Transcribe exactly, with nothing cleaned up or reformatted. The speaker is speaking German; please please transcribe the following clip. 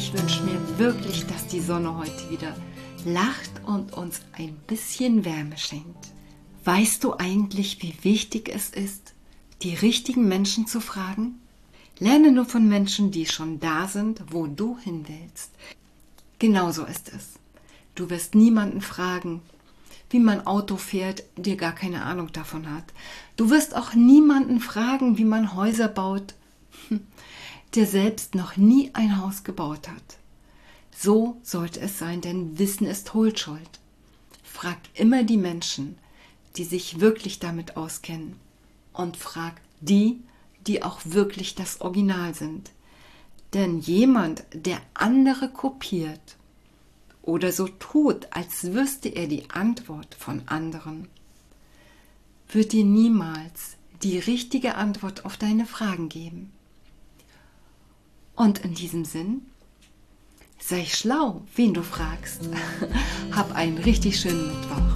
ich wünsche mir wirklich, dass die Sonne heute wieder lacht und uns ein bisschen Wärme schenkt. Weißt du eigentlich, wie wichtig es ist, die richtigen Menschen zu fragen? Lerne nur von Menschen, die schon da sind, wo du hin willst. Genauso ist es. Du wirst niemanden fragen, wie man Auto fährt, der gar keine Ahnung davon hat. Du wirst auch niemanden fragen, wie man Häuser baut, der selbst noch nie ein Haus gebaut hat. So sollte es sein, denn Wissen ist Hohlschuld. Frag immer die Menschen, die sich wirklich damit auskennen, und frag die, die auch wirklich das Original sind. Denn jemand, der andere kopiert oder so tut, als wüsste er die Antwort von anderen, wird dir niemals die richtige Antwort auf deine Fragen geben. Und in diesem Sinn, sei schlau, wen du fragst. Hab einen richtig schönen Mittwoch.